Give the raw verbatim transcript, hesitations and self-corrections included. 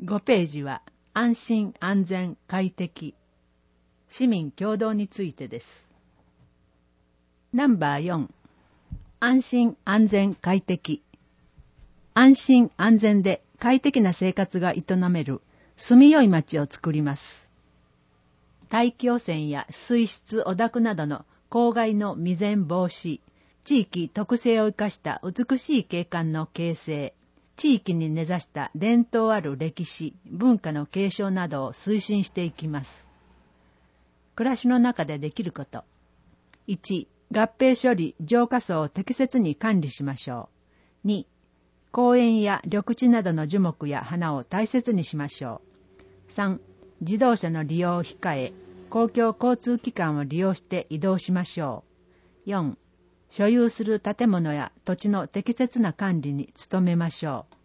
ごページは安心安全快適市民共同についてです。ナンバーよん、安心安全快適。安心安全で快適な生活が営める住みよい街を作ります。大気汚染や水質汚濁などの公害の未然防止、地域特性を生かした美しい景観の形成、地域に根ざした伝統ある歴史、文化の継承などを推進していきます。暮らしの中でできること。いち、合併処理、浄化槽を適切に管理しましょう。に、公園や緑地などの樹木や花を大切にしましょう。さん、自動車の利用を控え、公共交通機関を利用して移動しましょう。よん、所有する建物や土地の適切な管理に努めましょう。